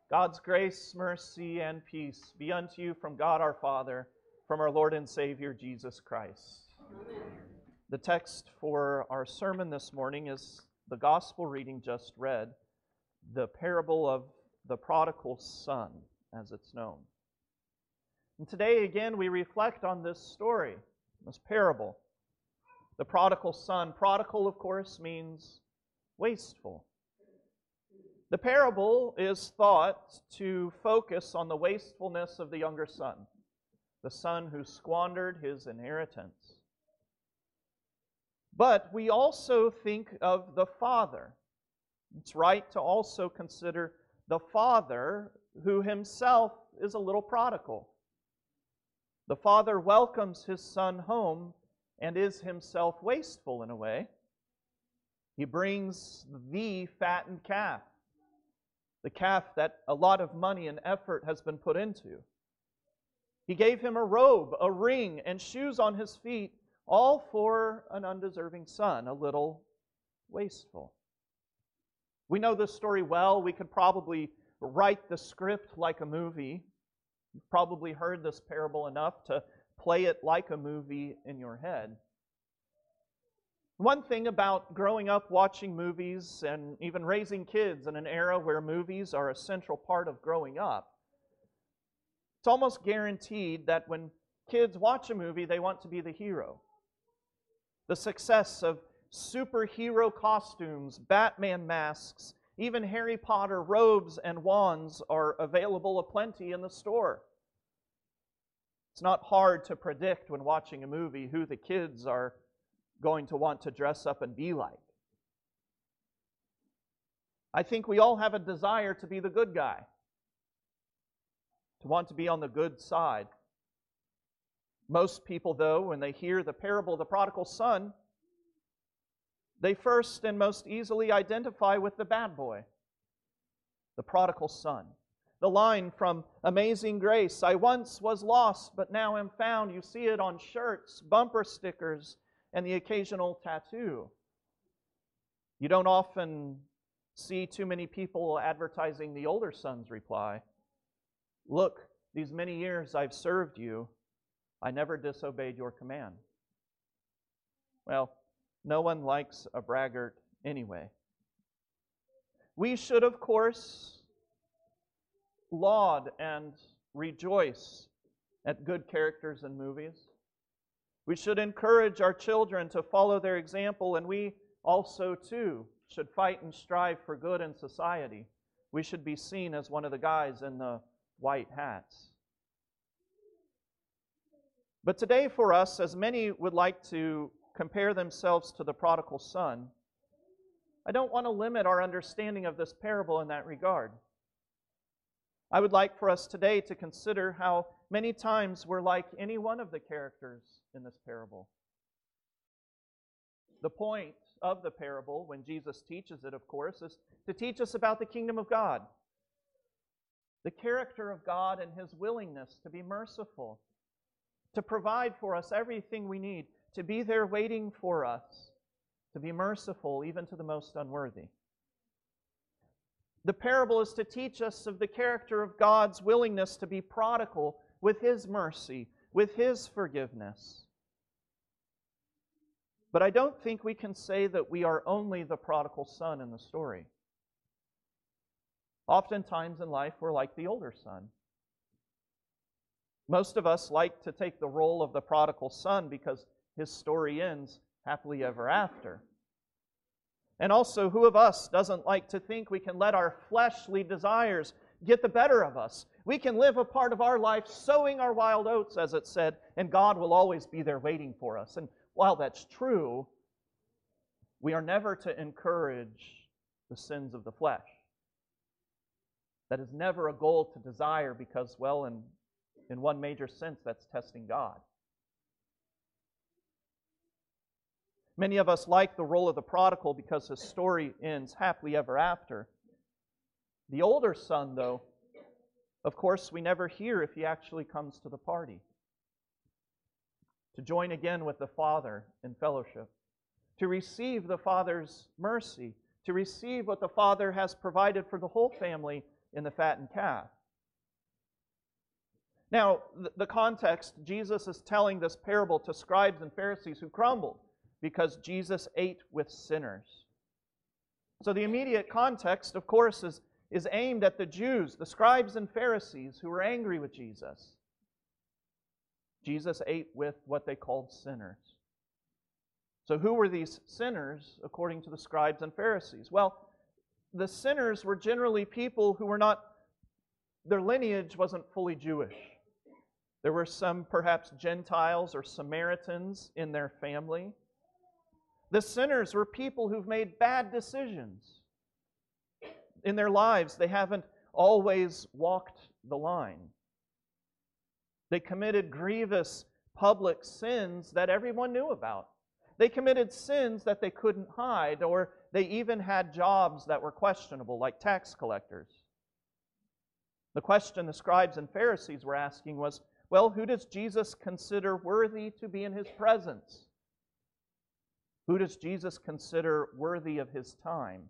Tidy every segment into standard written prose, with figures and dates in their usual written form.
God's grace, mercy, and peace be unto you from God our Father, from our Lord and Savior Jesus Christ. Amen. The text for our sermon this morning is the gospel reading just read, the parable of the prodigal son, as it's known. And today again we reflect on this story, this parable. The prodigal son. Prodigal, of course, means wasteful. The parable is thought to focus on the wastefulness of the younger son, the son who squandered his inheritance. But we also think of the father. It's right to also consider the father who himself is a little prodigal. The father welcomes his son home and is himself wasteful in a way. He brings the fattened calf, the calf that a lot of money and effort has been put into. He gave him a robe, a ring, and shoes on his feet, all for an undeserving son, a little wasteful. We know this story well. We could probably write the script like a movie. You've probably heard this parable enough to play it like a movie in your head. One thing about growing up watching movies and even raising kids in an era where movies are a central part of growing up, it's almost guaranteed that when kids watch a movie, they want to be the hero. The success of superhero costumes, Batman masks, even Harry Potter robes and wands are available aplenty in the store. It's not hard to predict when watching a movie who the kids are going to want to dress up and be like. I think we all have a desire to be the good guy, to want to be on the good side. Most people, though, when they hear the parable of the prodigal son, they first and most easily identify with the bad boy, the prodigal son. The line from Amazing Grace, I once was lost, but now am found. You see it on shirts, bumper stickers, and the occasional tattoo. You don't often see too many people advertising the older son's reply. Look, these many years I've served you, I never disobeyed your command. Well, no one likes a braggart anyway. We should, of course, laud and rejoice at good characters in movies. We should encourage our children to follow their example, and we also, too, should fight and strive for good in society. We should be seen as one of the guys in the white hats. But today for us, as many would like to compare themselves to the prodigal son, I don't want to limit our understanding of this parable in that regard. I would like for us today to consider how many times we're like any one of the characters in this parable. The point of the parable, when Jesus teaches it, of course, is to teach us about the kingdom of God, the character of God and His willingness to be merciful, to provide for us everything we need, to be there waiting for us, to be merciful even to the most unworthy. The parable is to teach us of the character of God's willingness to be prodigal with His mercy, with His forgiveness. But I don't think we can say that we are only the prodigal son in the story. Oftentimes in life, we're like the older son. Most of us like to take the role of the prodigal son because his story ends happily ever after. And also, who of us doesn't like to think we can let our fleshly desires get the better of us? We can live a part of our life sowing our wild oats, as it said, and God will always be there waiting for us. And while that's true, we are never to encourage the sins of the flesh. That is never a goal to desire because, well, in one major sense, that's testing God. Many of us like the role of the prodigal because his story ends happily ever after. The older son, though, of course, we never hear if he actually comes to the party, to join again with the Father in fellowship, to receive the Father's mercy, to receive what the Father has provided for the whole family in the fattened calf. Now, the context, Jesus is telling this parable to scribes and Pharisees who grumbled because Jesus ate with sinners. So the immediate context, of course, is aimed at the Jews, the scribes and Pharisees who were angry with Jesus. Jesus ate with what they called sinners. So who were these sinners according to the scribes and Pharisees? Well, the sinners were generally people who were not, their lineage wasn't fully Jewish. There were some perhaps Gentiles or Samaritans in their family. The sinners were people who've made bad decisions. In their lives, they haven't always walked the line. They committed grievous public sins that everyone knew about. They committed sins that they couldn't hide, or they even had jobs that were questionable, like tax collectors. The question the scribes and Pharisees were asking was, well, who does Jesus consider worthy to be in His presence? Who does Jesus consider worthy of His time?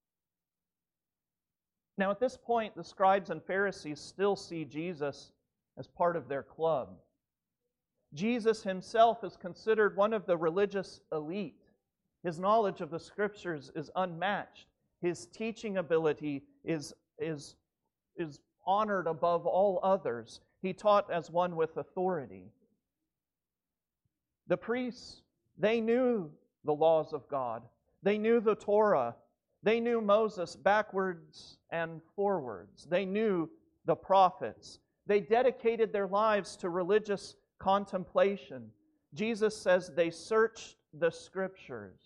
Now, at this point, the scribes and Pharisees still see Jesus as part of their club. Jesus Himself is considered one of the religious elite. His knowledge of the Scriptures is unmatched. His teaching ability is honored above all others. He taught as one with authority. The priests, they knew the laws of God. They knew the Torah. They knew Moses backwards and forwards. They knew the prophets. They dedicated their lives to religious contemplation. Jesus says they searched the Scriptures.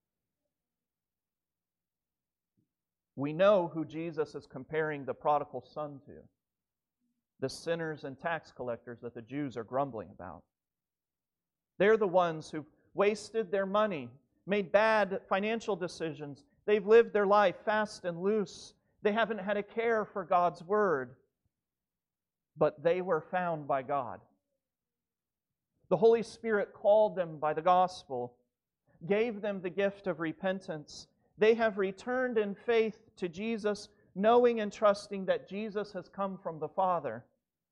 We know who Jesus is comparing the prodigal son to. The sinners and tax collectors that the Jews are grumbling about. They're the ones who've wasted their money, made bad financial decisions. They've lived their life fast and loose. They haven't had a care for God's Word. But they were found by God. The Holy Spirit called them by the gospel, gave them the gift of repentance. They have returned in faith to Jesus, knowing and trusting that Jesus has come from the Father.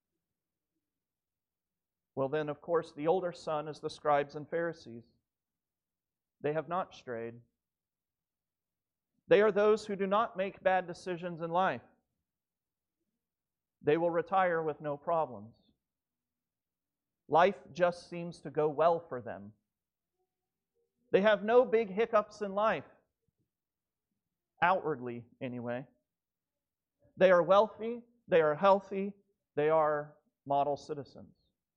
Well then, of course, the older son is the scribes and Pharisees. They have not strayed. They are those who do not make bad decisions in life. They will retire with no problems. Life just seems to go well for them. They have no big hiccups in life. Outwardly, anyway. They are wealthy, they are healthy, they are model citizens.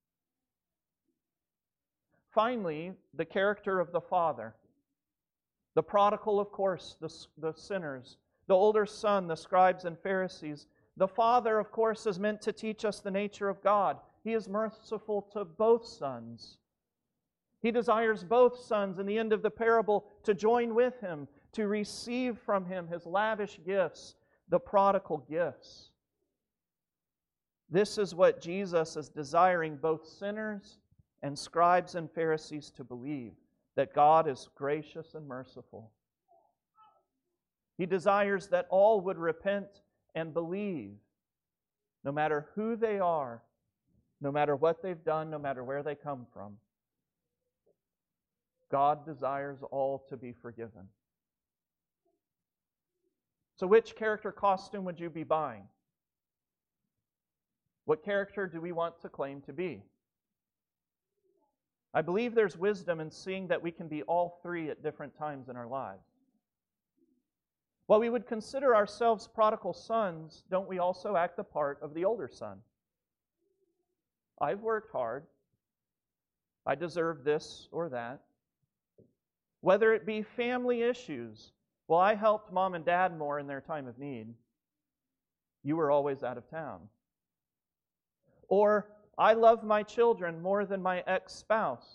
Finally, the character of the father. The prodigal, of course, the sinners. The older son, the scribes and Pharisees. The father, of course, is meant to teach us the nature of God. He is merciful to both sons. He desires both sons in the end of the parable to join with Him, to receive from Him His lavish gifts, the prodigal gifts. This is what Jesus is desiring both sinners and scribes and Pharisees to believe, that God is gracious and merciful. He desires that all would repent and believe, no matter who they are, no matter what they've done, no matter where they come from. God desires all to be forgiven. So which character costume would you be buying? What character do we want to claim to be? I believe there's wisdom in seeing that we can be all three at different times in our lives. While we would consider ourselves prodigal sons, don't we also act the part of the older son? I've worked hard. I deserve this or that. Whether it be family issues, well, I helped mom and dad more in their time of need. You were always out of town. Or, I love my children more than my ex-spouse.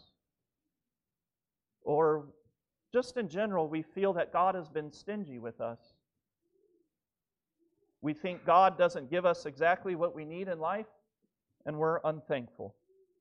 Or, just in general, we feel that God has been stingy with us. We think God doesn't give us exactly what we need in life, and we're unthankful.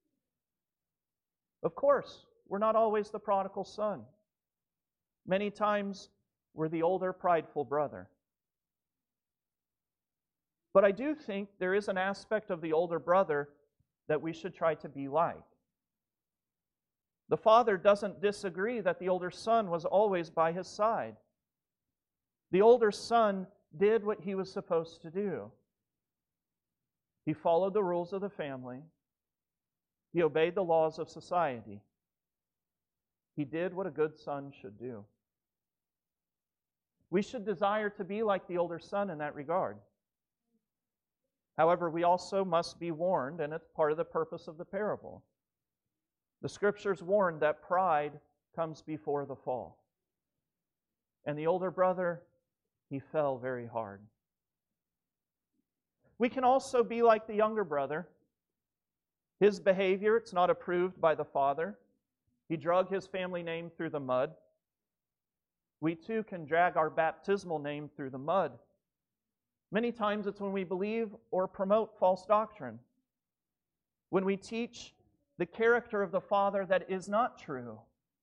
Of course, we're not always the prodigal son. Many times, we're the older, prideful brother. But I do think there is an aspect of the older brother that we should try to be like. The father doesn't disagree that the older son was always by his side. The older son did what he was supposed to do. He followed the rules of the family. He obeyed the laws of society. He did what a good son should do. We should desire to be like the older son in that regard. However, we also must be warned, and it's part of the purpose of the parable. The Scriptures warn that pride comes before the fall. And the older brother, he fell very hard. We can also be like the younger brother. His behavior, it's not approved by the father. He drug his family name through the mud. We too can drag our baptismal name through the mud. Many times it's when we believe or promote false doctrine. When we teach the character of the Father that is not true.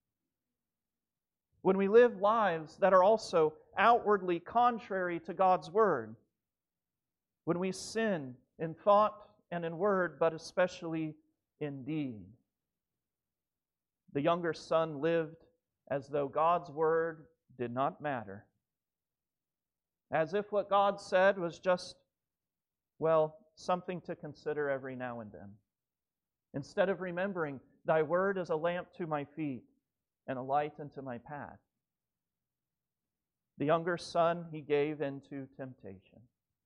When we live lives that are also outwardly contrary to God's Word. When we sin in thought and in word, but especially in deed. The younger son lived as though God's Word did not matter. As if what God said was just, well, something to consider every now and then. Instead of remembering, Thy Word is a lamp to my feet and a light unto my path. The younger son, he gave into temptation.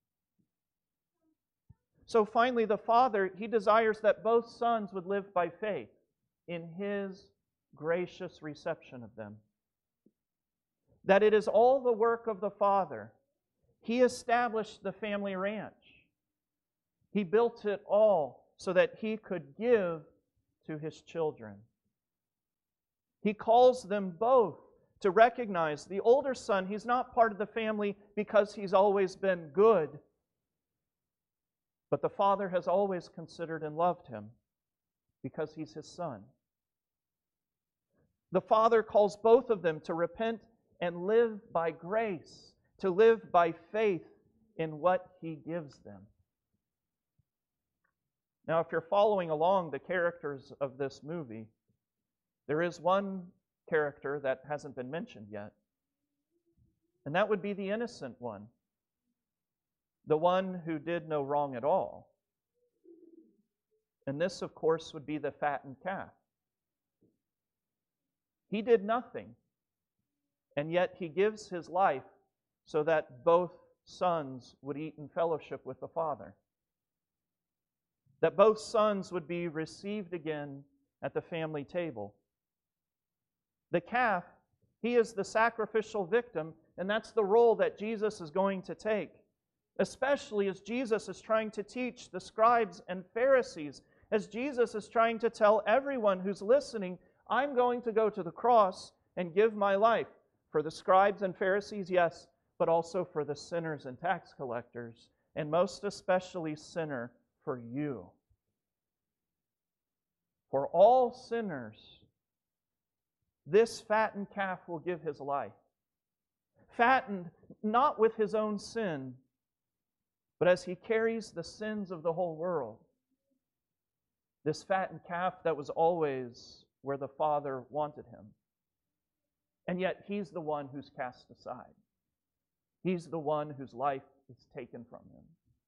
So finally, the father, he desires that both sons would live by faith in his gracious reception of them. That it is all the work of the father. He established the family ranch. He built it all so that he could give to his children. He calls them both to recognize the older son, he's not part of the family because he's always been good. But the Father has always considered and loved him because he's his son. The Father calls both of them to repent and live by grace, to live by faith in what he gives them. Now, if you're following along the characters of this movie, there is one character that hasn't been mentioned yet, and that would be the innocent one. The one who did no wrong at all. And this, of course, would be the fattened calf. He did nothing, and yet he gives his life so that both sons would eat in fellowship with the Father. That both sons would be received again at the family table. The calf, he is the sacrificial victim, and that's the role that Jesus is going to take. Especially as Jesus is trying to teach the scribes and Pharisees, as Jesus is trying to tell everyone who's listening, I'm going to go to the cross and give my life for the scribes and Pharisees, yes, but also for the sinners and tax collectors, and most especially sinner, for you. For all sinners, this fattened calf will give his life. Fattened not with his own sin, but as he carries the sins of the whole world. This fattened calf that was always where the Father wanted him. And yet he's the one who's cast aside. He's the one whose life is taken from him.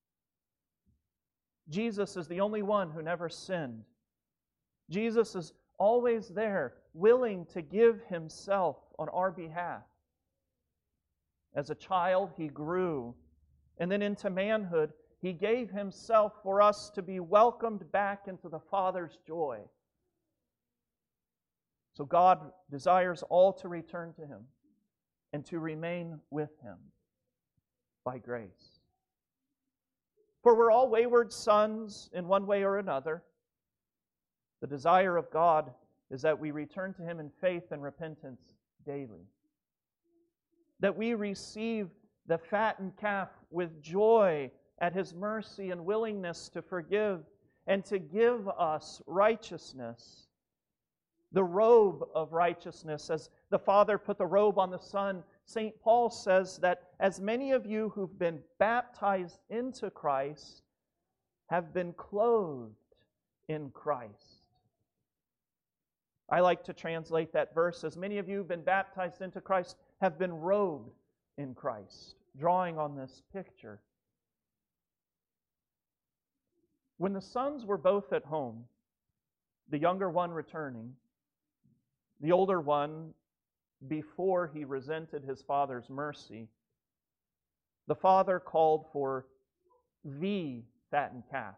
Jesus is the only one who never sinned. Jesus is always there, willing to give himself on our behalf. As a child, he grew. And then into manhood, he gave himself for us to be welcomed back into the Father's joy. So God desires all to return to him and to remain with him by grace. For we're all wayward sons in one way or another. The desire of God is that we return to him in faith and repentance daily. That we receive the fattened calf with joy at his mercy and willingness to forgive and to give us righteousness. The robe of righteousness, as the Father put the robe on the Son, St. Paul says that as many of you who've been baptized into Christ have been clothed in Christ. I like to translate that verse, as many of you who've been baptized into Christ have been robed in Christ, drawing on this picture. When the sons were both at home, the younger one returning, the older one, before he resented his father's mercy, the father called for the fattened calf.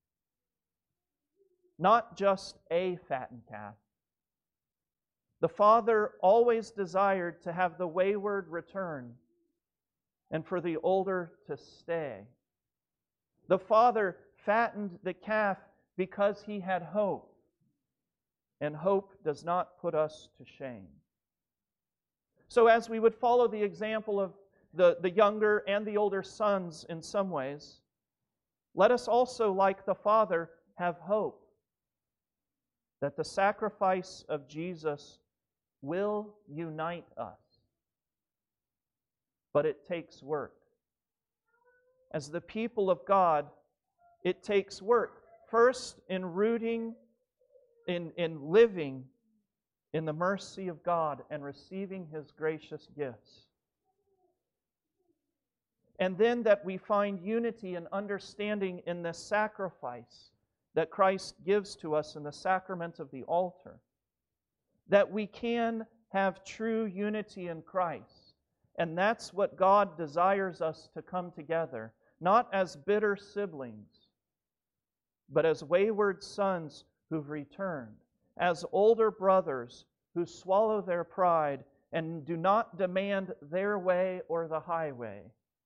Not just a fattened calf. The father always desired to have the wayward return and for the older to stay. The father fattened the calf because he had hope, and hope does not put us to shame. So as we would follow the example of the younger and the older sons in some ways, let us also, like the father, have hope that the sacrifice of Jesus will unite us. But it takes work. As the people of God, it takes work. First, in rooting, in living in the mercy of God and receiving His gracious gifts. And then that we find unity and understanding in the sacrifice that Christ gives to us in the sacrament of the altar. That we can have true unity in Christ. And that's what God desires us to come together, not as bitter siblings, but as wayward sons who've returned, as older brothers who swallow their pride and do not demand their way or the highway.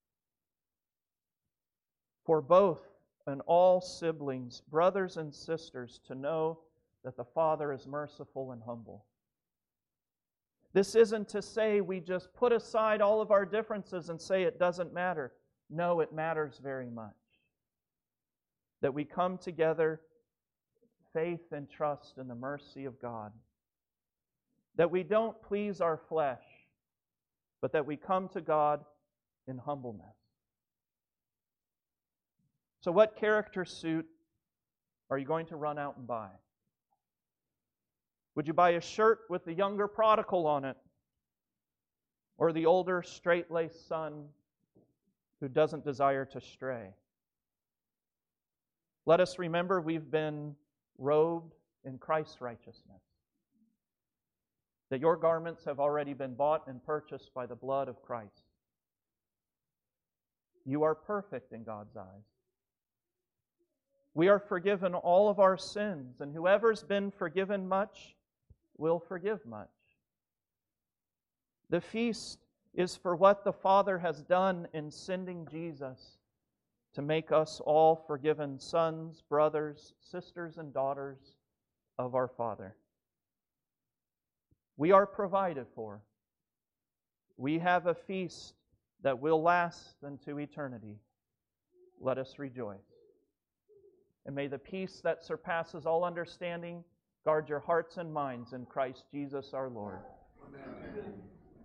For both and all siblings, brothers and sisters, to know that the Father is merciful and humble. This isn't to say we just put aside all of our differences and say it doesn't matter. No, it matters very much. That we come together, faith and trust in the mercy of God. That we don't please our flesh, but that we come to God in humbleness. So what character suit are you going to run out and buy? Would you buy a shirt with the younger prodigal on it? Or the older, straight-laced son who doesn't desire to stray? Let us remember we've been robed in Christ's righteousness. That your garments have already been bought and purchased by the blood of Christ. You are perfect in God's eyes. We are forgiven all of our sins, and whoever's been forgiven much will forgive much. The feast is for what the Father has done in sending Jesus to make us all forgiven sons, brothers, sisters, and daughters of our Father. We are provided for. We have a feast that will last unto eternity. Let us rejoice. And may the peace that surpasses all understanding guard your hearts and minds in Christ Jesus our Lord. Amen.